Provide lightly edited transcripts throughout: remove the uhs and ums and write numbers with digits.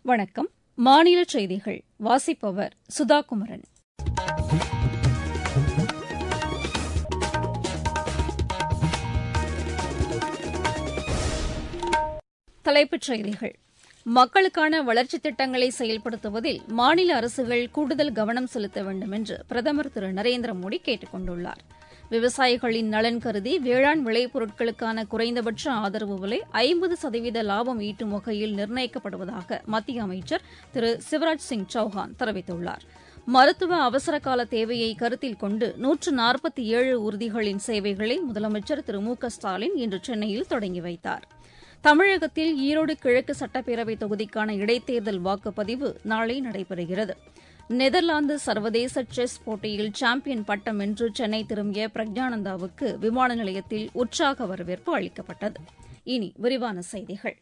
வணக்கம். மாநில செய்திகள் வாசிப்பவர் சுதா குமரன். தலைப்புச் செய்திகள். மக்களுக்கான வளர்ச்சித் திட்டங்களை செயல்படுத்துவதில் மாநில அரசுகள் கூடுதல் கவனம் செலுத்த வேண்டும் என்று பிரதமர் திரு நரேந்திர மோடி கேட்டுக் கொண்டுள்ளார். விவசாயிகளின் நலன் கருதி வேளாண் விளைபொருட்களுக்கான குறைந்தபட்ச ஆதரவு விலை 50% லாபம் ஈட்டும் வகையில் நிர்ணயிக்கப்படுவதாக மத்திய அமைச்சர் திரு சிவராஜ் சிங் சௌஹான் தெரிவித்துள்ளார். மருத்துவ அவசரகால தேவையை கருத்தில் கொண்டு 147 ஊர்திகளின் சேவைகளை முதலமைச்சர் திரு மு க ஸ்டாலின் இன்று சென்னையில் தொடங்கி வைத்தார். தமிழகத்தில் ஈரோடு கிழக்கு சட்டப்பேரவைத் தொகுதிக்கான இடைத்தேர்தல் வாக்குப்பதிவு நாளை நடைபெறுகிறது. நெதர்லாந்து சர்வதேச செஸ் போட்டியில் சாம்பியன் பட்டம் வென்று சென்னை திரும்பிய பிரக்ஞானந்தாவுக்கு விமான நிலையத்தில் உற்சாக வரவேற்பு அளிக்கப்பட்டது. இனி விரிவான செய்திகள்.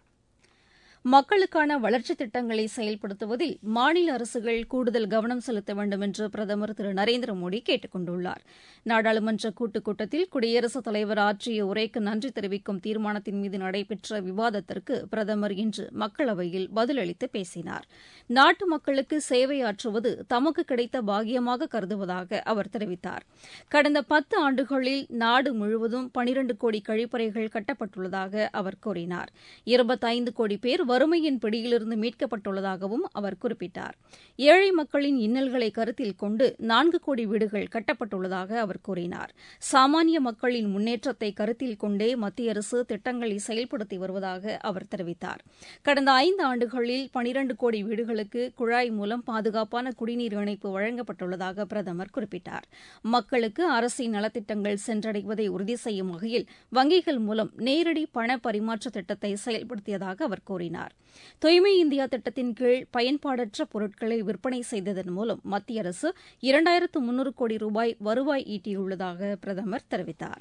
மக்களுக்கான வளர்ச்சித் திட்டங்களை செயல்படுத்துவதில் மாநில அரசுகள் கூடுதல் கவனம் செலுத்த வேண்டும் என்று பிரதமர் திரு நரேந்திர மோடி கேட்டுக் கொண்டுள்ளார். நாடாளுமன்ற கூட்டுக் கூட்டத்தில் குடியரசுத் தலைவர் ஆற்றிய உரைக்கு நன்றி தெரிவிக்கும் தீர்மானத்தின் மீது நடைபெற்ற விவாதத்திற்கு பிரதமர் இன்று மக்களவையில் பதிலளித்து பேசினார். நாட்டு மக்களுக்கு சேவையாற்றுவது தமக்கு கிடைத்த பாக்கியமாக கருதுவதாக அவர் தெரிவித்தார். கடந்த 10 ஆண்டுகளில் நாடு முழுவதும் 12 கோடி கழிப்பறைகள் கட்டப்பட்டுள்ளதாக அவர் கூறினார். 25 கோடி பேர் வறுமையின் பிடியிலிருந்து மீட்கப்பட்டுள்ளதாகவும் அவர் குறிப்பிட்டார். ஏழை மக்களின் இன்னல்களை கருத்தில் கொண்டு 4 கோடி வீடுகள் கட்டப்பட்டுள்ளதாக அவர் கூறினார். சாமானிய மக்களின் முன்னேற்றத்தை கருத்தில் கொண்டே மத்திய அரசு திட்டங்களை செயல்படுத்தி வருவதாக அவர் தெரிவித்தார். கடந்த 5 ஆண்டுகளில் 12 கோடி வீடுகளுக்கு குழாய் மூலம் பாதுகாப்பான குடிநீர் இணைப்பு வழங்கப்பட்டுள்ளதாக பிரதமர் குறிப்பிட்டார். மக்களுக்கு அரசின் நலத்திட்டங்கள் சென்றடைவதை உறுதி செய்யும் வகையில் வங்கிகள் மூலம் நேரடி பண பரிமாற்ற திட்டத்தை செயல்படுத்தியதாக அவர் கூறினார். தூய்மை இந்தியா திட்டத்தின் கீழ் பயன்பாடற்ற பொருட்களை விற்பனை செய்ததன் மூலம் மத்திய அரசு 2300 கோடி ரூபாய் வருவாய் ஈட்டியுள்ளதாக பிரதமர் தெரிவித்தார்.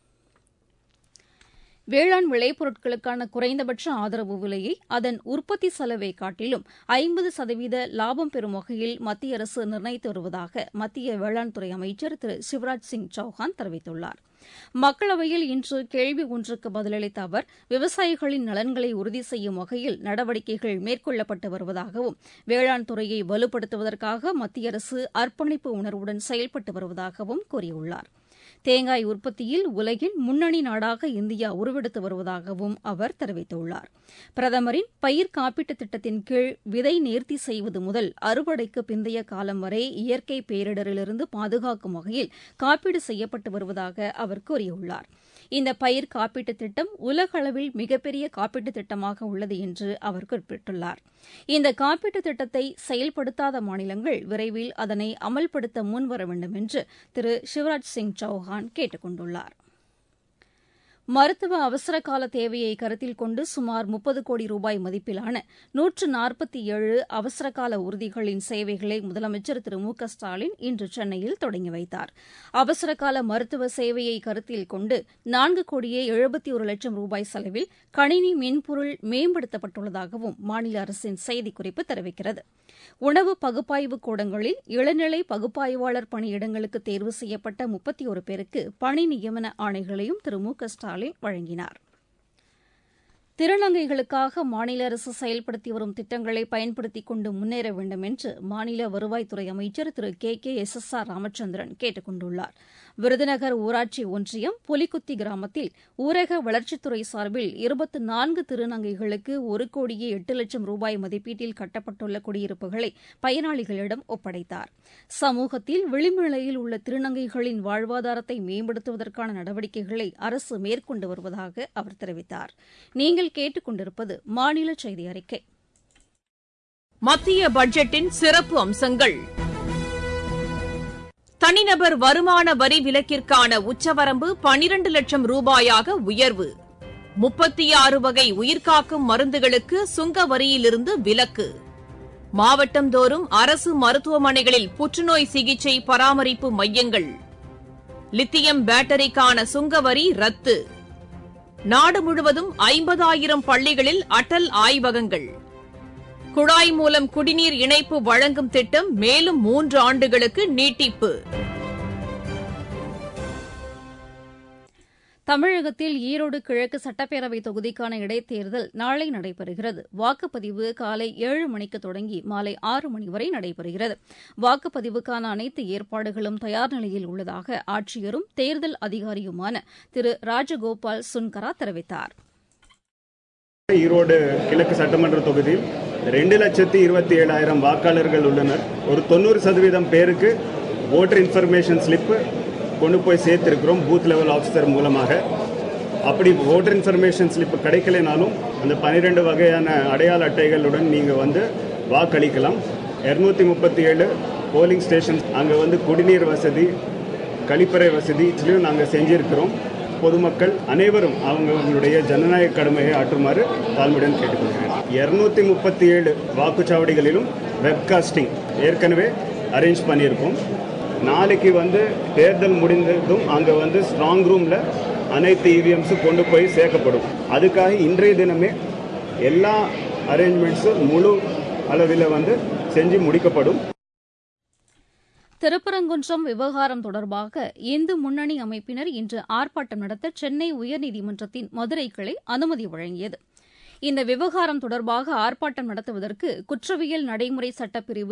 வேளாண் விளைபொருட்களுக்கான குறைந்தபட்ச ஆதரவு விலையை அதன் உற்பத்தி செலவை காட்டிலும் 50% லாபம் பெறும் வகையில் மத்திய அரசு நிர்ணயித்து வருவதாக மத்திய வேளாண் துறை அமைச்சர் திரு சிவராஜ் சிங் சௌஹான் தெரிவித்துள்ளார். மக்களவையில் இன்று கேள்வி ஒன்றுக்கு பதிலளித்த அவர் விவசாயிகளின் நலன்களை உறுதி செய்யும் வகையில் நடவடிக்கைகள் மேற்கொள்ளப்பட்டு வருவதாகவும் வேளாண் துறையை வலுப்படுத்துவதற்காக மத்திய அரசு அர்ப்பணிப்பு உணர்வுடன் செயல்பட்டு வருவதாகவும் கூறியுள்ளார். தேங்காய் உற்பத்தியில் உலகின் முன்னணி நாடாக இந்தியா உருவெடுத்து வருவதாகவும் அவர் தெரிவித்துள்ளார். பிரதமரின் பயிர் காப்பீட்டுத் திட்டத்தின் கீழ் விதை நேர்த்தி செய்வது முதல் அறுவடைக்கு பிந்தைய காலம் வரை இயற்கை பேரிடரிலிருந்து பாதுகாக்கும் வகையில் காப்பீடு செய்யப்பட்டு வருவதாக அவர் கூறியுள்ளார். இந்த பயிர் காப்பீட்டுத் திட்டம் உலக அளவில் மிகப்பெரிய காப்பீட்டுத் திட்டமாக உள்ளது என்று அவர் குறிப்பிட்டுள்ளார். இந்த காப்பீட்டுத் திட்டத்தை செயல்படுத்தாத மாநிலங்கள் விரைவில் அதனை அமல்படுத்த முன்வர வேண்டும் என்று திரு சிவராஜ் சிங் சௌஹான் கேட்டுக் கொண்டுள்ளார். மருத்துவ அவசரகால தேவையை கருத்தில் கொண்டு சுமார் 30 கோடி ரூபாய் மதிப்பிலான 147 அவசரகால ஊர்திகளின் சேவைகளை முதலமைச்சர் திரு மு க ஸ்டாலின் இன்று சென்னையில் தொடங்கி வைத்தார். அவசரகால மருத்துவ சேவையை கருத்தில் கொண்டு 4 கோடியே 71 லட்சம் ரூபாய் செலவில் கணினி மென்பொருள் மேம்படுத்தப்பட்டுள்ளதாகவும் மாநில அரசின் செய்திக்குறிப்பு தெரிவிக்கிறது. உணவு பகுப்பாய்வு கூடங்களில் இளநிலை பகுப்பாய்வாளர் பணியிடங்களுக்கு தேர்வு செய்யப்பட்ட 31 பேருக்கு பணி நியமன ஆணைகளையும் திரு மு க ஸ்டாலின் வழங்கினார். திருநங்கைகளுக்காக மாநில அரசு செயல்படுத்தி வரும் திட்டங்களை பயன்படுத்திக் கொண்டு முன்னேற வேண்டும் என்று மாநில வருவாய்த்துறை அமைச்சர் திரு KKSSR ராமச்சந்திரன் கேட்டுக் கொண்டுள்ளார். விருதுநகர் ஊராட்சி ஒன்றியம் புலிக்குத்தி கிராமத்தில் ஊரக வளர்ச்சித்துறை சார்பில் 24 திருநங்கைகளுக்கு 1 கோடியே 8 லட்சம் ரூபாய் மதிப்பீட்டில் கட்டப்பட்டுள்ள குடியிருப்புகளை பயனாளிகளிடம் ஒப்படைத்தார். சமூகத்தில் விளிம்பு நிலையில் உள்ள திருநங்கைகளின் வாழ்வாதாரத்தை மேம்படுத்துவதற்கான நடவடிக்கைகளை அரசு மேற்கொண்டு வருவதாக அவர் தெரிவித்தார். நீங்கள் கேட்டுக் கொண்டிருப்பது மாநில செய்தி அறிக்கை. மத்திய பட்ஜெட்டின் சிறப்பு அம்சங்கள். தனிநபர் வருமான வரி விலக்கிற்கான உச்சவரம்பு 12 லட்சம் ரூபாயாக உயர்வு. 36 வகை உயிர்காக்கும் மருந்துகளுக்கு சுங்க வரியிலிருந்து விலக்கு. மாவட்டந்தோறும் அரசு மருத்துவமனைகளில் புற்றுநோய் சிகிச்சை பராமரிப்பு மையங்கள். லித்தியம் பேட்டரிக்கான சுங்க வரி ரத்து. நாடு முழுவதும் 50,000 பள்ளிகளில் அடல் ஆய்வகங்கள். குழாய் மூலம் குடிநீர் இணைப்பு வழங்கும் திட்டம் மேலும் 3 ஆண்டுகளுக்கு நீட்டிப்பு. தமிழகத்தில் ஈரோடு கிழக்கு சட்டப்பேரவை தொகுதிக்கான இடைத்தேர்தல் நாளை நடைபெறுகிறது. வாக்குப்பதிவு காலை 7 மணிக்கு தொடங்கி மாலை 6 மணி வரை நடைபெறுகிறது. வாக்குப்பதிவுக்கான அனைத்து ஏற்பாடுகளும் தயார் நிலையில் உள்ளதாக ஆட்சியரும் தேர்தல் அதிகாரியுமான திரு ராஜகோபால் சுன்கரா தெரிவித்தார். ஈரோடு கிழக்கு சட்டமன்ற தொகுதியில் 2,27,000 வாக்காளர்கள் உள்ளனர். ஒரு 90% பேருக்கு ஓட்டர் இன்ஃபர்மேஷன் ஸ்லிப்பு கொண்டு போய் சேர்த்திருக்கிறோம் பூத் லெவல் ஆஃபீஸர் மூலமாக. அப்படி ஓட்டர் இன்ஃபர்மேஷன் ஸ்லிப்பு கிடைக்கலைனாலும் அந்த 12 வகையான அடையாள அட்டைகளுடன் நீங்கள் வந்து வாக்களிக்கலாம். 237 போலிங் ஸ்டேஷன் அங்கே குடிநீர் வசதி, கழிப்பறை வசதி இதுலையும் நாங்கள் செஞ்சிருக்கிறோம். பொதுமக்கள் அனைவரும் அவங்களுடைய ஜனநாயக கடமையை ஆற்றுமாறு தாழ்மையுடன் கேட்டுக்கொள்கிறேன். 237 வாக்குச்சாவடிகளிலும் வெப்காஸ்டிங் ஏற்கனவே அரேஞ்ச் பண்ணியிருக்கோம். நாளைக்கு தேர்தல் முடிந்ததும் அங்கே ஸ்ட்ராங் ரூமில் அனைத்து இவிஎம்ஸும் கொண்டு போய் சேர்க்கப்படும். அதுக்காக இன்றைய தினமே எல்லா அரேஞ்ச்மெண்ட்ஸும் முழு அளவில் செஞ்சு முடிக்கப்படும். திருப்பரங்குன்றம் விவகாரம் தொடர்பாக இந்து முன்னணி அமைப்பினர் இன்று ஆர்ப்பாட்டம் நடத்த சென்னை உயர்நீதிமன்றத்தின் மதுரை கிளை அனுமதி வழங்கியது. இந்த விவகாரம் தொடர்பாக ஆர்ப்பாட்டம் நடத்துவதற்கு குற்றவியல் நடைமுறை சட்டப்பிரிவு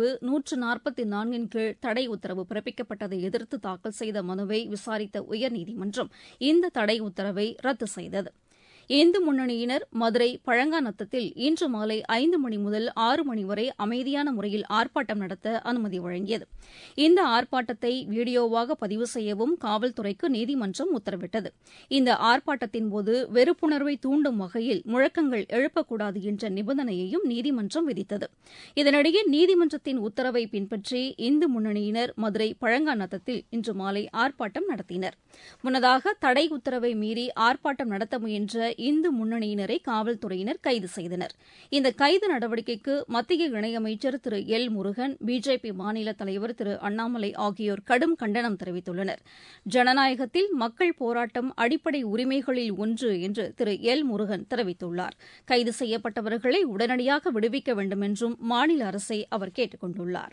144 கீழ் தடை உத்தரவு பிறப்பிக்கப்பட்டதை எதிர்த்து தாக்கல் செய்த மனுவை விசாரித்த உயர்நீதிமன்றம் இந்த தடை உத்தரவை ரத்து செய்தது. இந்து முன்னணியினர் மதுரை பழங்காநத்தத்தில் இன்று மாலை 5 மணி முதல் 6 மணி வரை அமைதியான முறையில் ஆர்ப்பாட்டம் நடத்த அனுமதி வழங்கியது. இந்த ஆர்ப்பாட்டத்தை வீடியோவாக பதிவு செய்யவும் காவல்துறைக்கு நீதிமன்றம் உத்தரவிட்டது. இந்த ஆர்ப்பாட்டத்தின்போது வெறுப்புணர்வை தூண்டும் வகையில் முழக்கங்கள் எழுப்பக்கூடாது என்ற நிபந்தனையையும் நீதிமன்றம் விதித்தது. இதனிடையே நீதிமன்றத்தின் உத்தரவை பின்பற்றி இந்து முன்னணியினர் மதுரை பழங்காநத்தத்தில் இன்று மாலை ஆர்ப்பாட்டம் நடத்தினர். முன்னதாக தடை உத்தரவை மீறி ஆர்ப்பாட்டம் நடத்த முயன்ற இந்து முன்னணியினரை காவல்துறையினர் கைது செய்தனர். இந்த கைது நடவடிக்கைக்கு மத்திய இணையமைச்சர் திரு எல் முருகன், பிஜேபி மாநில தலைவர் திரு அண்ணாமலை ஆகியோர் கடும் கண்டனம் தெரிவித்துள்ளனர். ஜனநாயகத்தில் மக்கள் போராட்டம் அடிப்படை உரிமைகளில் ஒன்று என்று திரு எல் முருகன் தெரிவித்துள்ளார். கைது செய்யப்பட்டவர்களை உடனடியாக விடுவிக்க வேண்டும் என்றும் மாநில அரசை அவர் கேட்டுக் கொண்டுள்ளார்.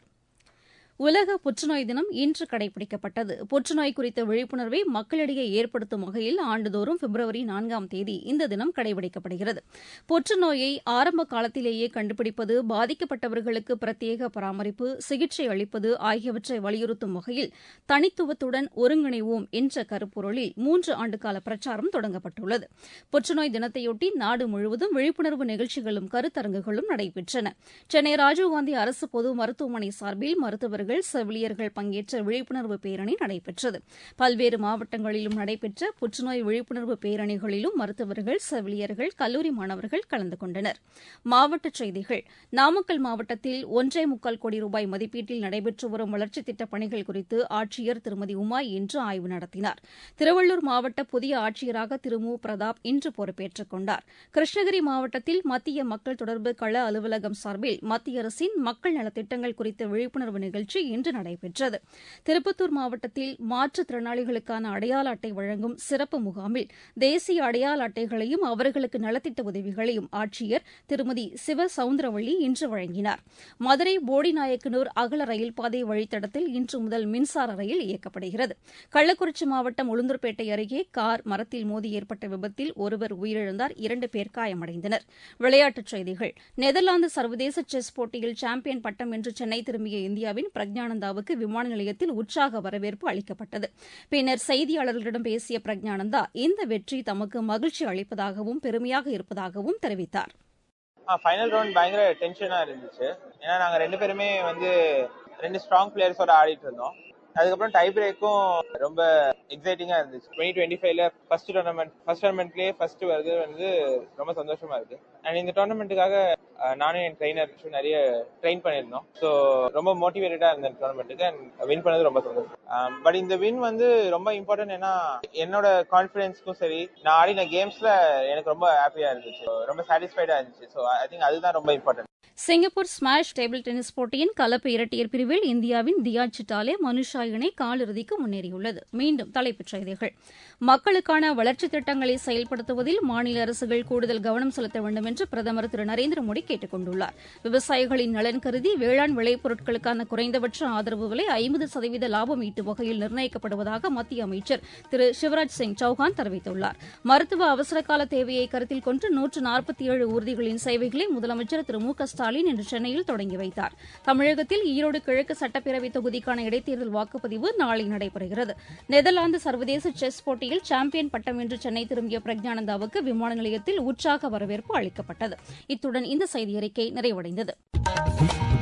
உலக புற்றுநோய் தினம் இன்று கடைபிடிக்கப்பட்டது. புற்றுநோய் குறித்த விழிப்புணர்வை மக்களிடையே ஏற்படுத்தும் வகையில் ஆண்டுதோறும் பிப்ரவரி 4ஆம் தேதி இந்த தினம் கடைபிடிக்கப்படுகிறது. புற்றுநோயை ஆரம்ப காலத்திலேயே கண்டுபிடிப்பது, பாதிக்கப்பட்டவர்களுக்கு பிரத்யேக பராமரிப்பு, சிகிச்சை அளிப்பது ஆகியவற்றை வலியுறுத்தும் வகையில் தனித்துவத்துடன் ஒருங்கிணைவோம் என்ற கருப்பொருளில் 3 ஆண்டுகால பிரச்சாரம் தொடங்கப்பட்டுள்ளது. புற்றுநோய் தினத்தையொட்டி நாடு முழுவதும் விழிப்புணர்வு நிகழ்ச்சிகளும் கருத்தரங்குகளும் நடைபெற்றன. சென்னை ராஜீவ்காந்தி அரசு பொது மருத்துவமனை சார்பில் மருத்துவர்கள், செவிலியர்கள் பங்கேற்ற விழிப்புணர்வு பேரணி நடைபெற்றது. பல்வேறு மாவட்டங்களிலும் நடைபெற்ற புற்றுநோய் விழிப்புணர்வு பேரணிகளிலும் மருத்துவர்கள், செவிலியர்கள், கல்லூரி மாணவர்கள் கலந்து கொண்டனர். மாவட்டச் செய்திகள். நாமக்கல் மாவட்டத்தில் 1.25 கோடி ரூபாய் மதிப்பீட்டில் நடைபெற்று வரும் வளர்ச்சித் திட்டப் பணிகள் குறித்து ஆட்சியர் திருமதி உமா இன்று ஆய்வு நடத்தினார். திருவள்ளூர் மாவட்ட புதிய ஆட்சியராக திரு மு பிரதாப் இன்று பொறுப்பேற்றுக் கொண்டார். கிருஷ்ணகிரி மாவட்டத்தில் மத்திய மக்கள் தொடர்பு கள அலுவலகம் சார்பில் மத்திய அரசின் மக்கள் நலத்திட்டங்கள் குறித்த விழிப்புணர்வு நிகழ்ச்சி இன்று நடைபெற்றது. திருப்பத்தூர் மாவட்டத்தில் மாற்றுத்திறனாளிகளுக்கான அடையாள அட்டை வழங்கும் சிறப்பு முகாமில் தேசிய அடையாள அட்டைகளையும் அவர்களுக்கு நலத்திட்ட உதவிகளையும் ஆட்சியர் திருமதி சிவ சவுந்தரவள்ளி இன்று வழங்கினார். மதுரை போடிநாயக்கனூர் அகல ரயில் பாதை வழித்தடத்தில் இன்று முதல் மின்சார ரயில் இயக்கப்படுகிறது. கள்ளக்குறிச்சி மாவட்டம் உளுந்தூர்பேட்டை அருகே கார் மரத்தில் மோதி ஏற்பட்ட விபத்தில் ஒருவர் உயிரிழந்தார், 2 பேர் காயமடைந்தனர். விளையாட்டுச் செய்திகள். நெதர்லாந்து சர்வதேச செஸ் போட்டியில் சாம்பியன் பட்டம் வென்று சென்னை திரும்பிய இந்தியாவின் பிரக்ஞானந்தாவுக்கு விமான நிலையத்தில் உற்சாக வரவேற்பு அளிக்கப்பட்டது. பின்னர் செய்தியாளர்களிடம் பேசிய பிரக்ஞானந்தா இந்த வெற்றி தமக்கு மகிழ்ச்சி அளிப்பதாகவும் பெருமையாக இருப்பதாகவும் தெரிவித்தார். ஃபைனல் ரவுண்ட் பயங்கர டென்ஷனா இருந்துச்சு. ஏன்னா நாங்க 2 பேருமே 2 ஸ்ட்ராங் பிளேயர்ஸோட ஆடிட்டு இருந்தோம். அதுக்கப்புறம் டை பிரேக்கும் ரொம்ப எக்ஸைட்டிங்கா இருந்துச்சு. 2025ல ஃபர்ஸ்ட் டோர்னமெண்ட்லயே ஃபர்ஸ்ட் வருது ரொம்ப சந்தோஷமா இருக்கு. அண்ட் இந்த டோர்னமெண்ட்டுக்காக நானும் என் ட்ரெயினர் நிறைய ட்ரெயின் பண்ணியிருந்தோம். ஸோ ரொம்ப மோட்டிவேட்டடா இருந்த டோர்னமெண்ட்டுக்கு அண்ட் வின் பண்ணது ரொம்ப சந்தோஷம். பட் இந்த வின் ரொம்ப இம்பார்ட்டன்ட். ஏன்னா என்னோட கான்ஃபிடன்ஸ்க்கும் சரி, நான் ஆடின கேம்ஸ்ல எனக்கு ரொம்ப ஹாப்பியா இருந்துச்சு, ரொம்ப சாட்டிஸ்ஃபைடா இருந்துச்சு. ஸோ ஐ திங்க் அதுதான் ரொம்ப important. Singapore smash table tennis போட்டியின் கலப்பு இரட்டையர் பிரிவில் இந்தியாவின் தியா சிட்டாலே மனுஷா இணை காலிறுதிக்கு முன்னேறியுள்ளது. மீண்டும் தலைப்புச் செய்திகள். மக்களுக்கான வளர்ச்சித் திட்டங்களை செயல்படுத்துவதில் மாநில அரசுகள் கூடுதல் கவனம் செலுத்த வேண்டும் என்று பிரதமர் திரு நரேந்திர மோடி கேட்டுக் கொண்டுள்ளார். விவசாயிகளின் நலன் கருதி வேளாண் விளைபொருட்களுக்கான குறைந்தபட்ச ஆதரவு விலை 50% லாபம் ஈட்டும் வகையில் நிர்ணயிக்கப்படுவதாக மத்திய அமைச்சர் திரு சிவராஜ் சிங் சௌஹான் தெரிவித்துள்ளார். மருத்துவ அவசரகால தேவையை கருத்தில் கொண்டு 147 ஊர்திகளின் சேவைகளை முதலமைச்சர் திரு மு க ஸ்டாலின் இன்று சென்னையில் தொடங்கி வைத்தார். தமிழகத்தில் ஈரோடு கிழக்கு சட்டப்பேரவை தொகுதிக்கான இடைத்தேர்தல் வாக்குப்பதிவு நாளை நடைபெறுகிறது. நெதர்லாந்து சர்வதேச செஸ் போட்டியில் சாம்பியன் பட்டம் வென்று சென்னை திரும்பிய பிரக்ஞானந்தாவுக்கு விமான நிலையத்தில் உற்சாக வரவேற்பு அளிக்கப்பட்டது. இத்துடன் இந்த செய்தியறிக்கை நிறைவடைந்தது.